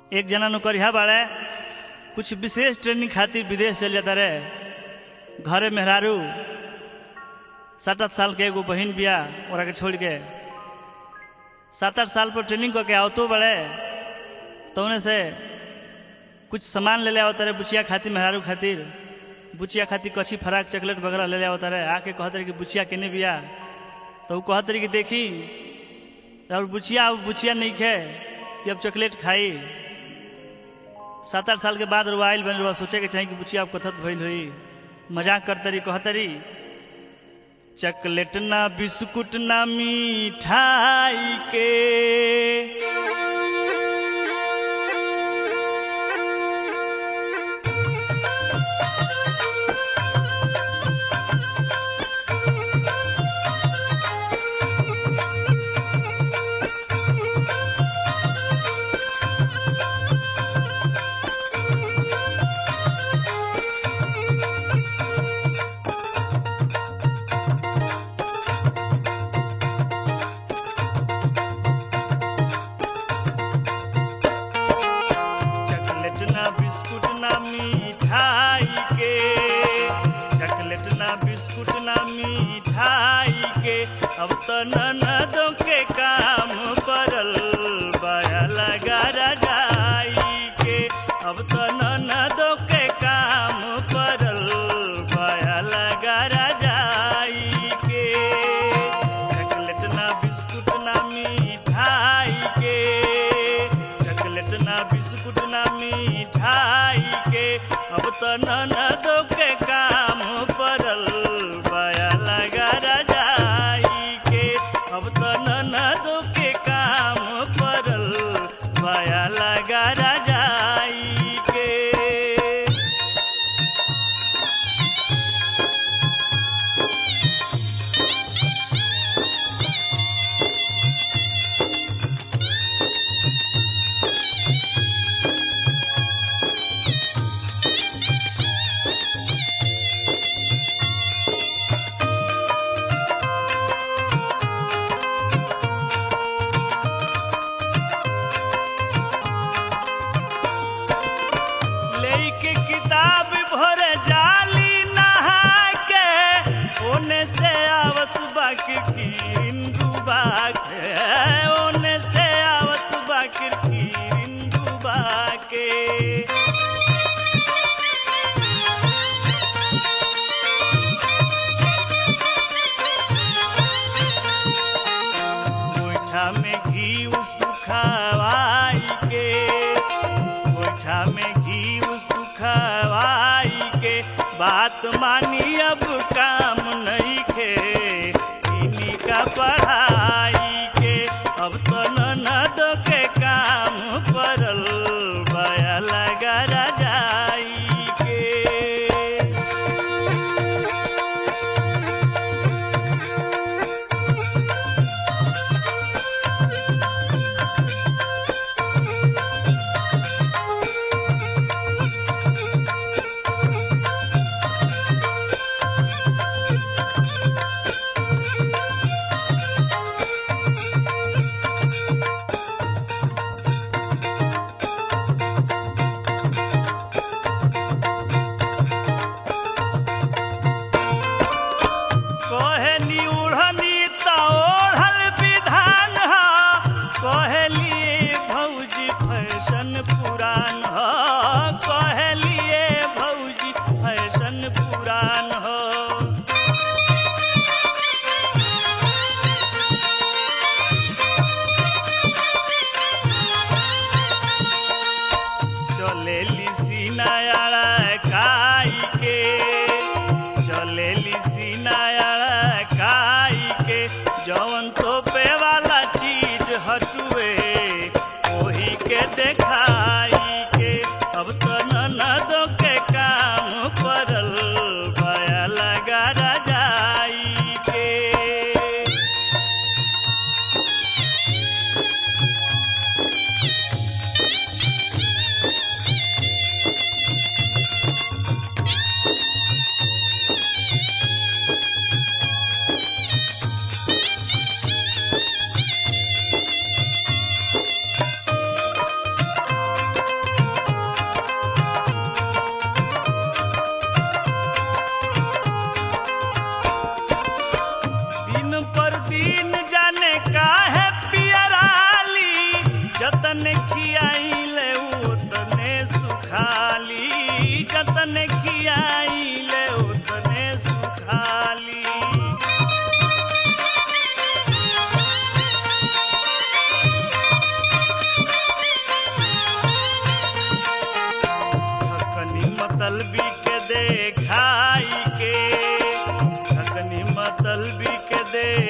एक जना नौकरिया बाड़े कुछ विशेष ट्रेनिंग खातिर विदेश चल जाता रहे। घरे मेहरारू 7-8 साल के एगो बहन बिया ओरा के छोड़ के 7-8 साल पर ट्रेनिंग करके आवतो बड़े तो उन्हें से कुछ सामान ले ले आवता रहे बुचिया खातिर मेहरारू खातिर। बुचिया खातिर कच्छी फराक चॉकलेट वगैरह ले ले आवता रहे। आके कहते रहे कि बुचिया केने बिया तो वो कहते रहे कि देखी और बुचिया अब बुचिया नहीं खे कि अब चॉकलेट खाई। 7-8 साल के बाद रुआइल बन रुआ सोचे के चाहिए कि बुचिया अब कथत भइल हुई। मजाक करते रही कहते रही चॉकलेट ना बिस्कुट ना मिठाई के अब तो ननदों के काम परल बया लगा रजाई के। अब तो ननदों के काम परल बया लगा रजाई के। चॉकलेट ना बिस्कुट ना मिठाई के चॉकलेट ना बिस्कुट ना मिठाई के। अब तो ननदों के काम परल बया लगा रजाई। अब तो ननदों के काम परल बया लगा रजाई के। किताब भरे जाली नहा के ओने से आवस बाकिर कीन डूबा के ओने से आवस बाकिर कीन डूबा के। गोइठा में घी सुखावाई के गोइठा में घी खवाई के बात मानी अब काम नहीं खे इन्हीं का पढ़ाई के। अब तो ननदों के काम परल बया लगा रजाई के।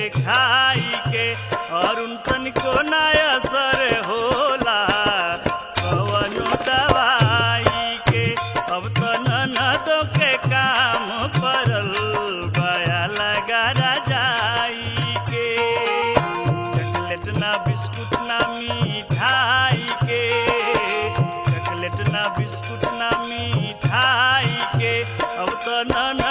खाई के और उनकन को ना असर होला कवनो दवाई के। अब तो ननदों के काम पड़ल बया लगा रजाई के। चॉकलेट ना बिस्कुट ना मिठाई के, चॉकलेट ना बिस्कुट ना मिठाई के। अब तो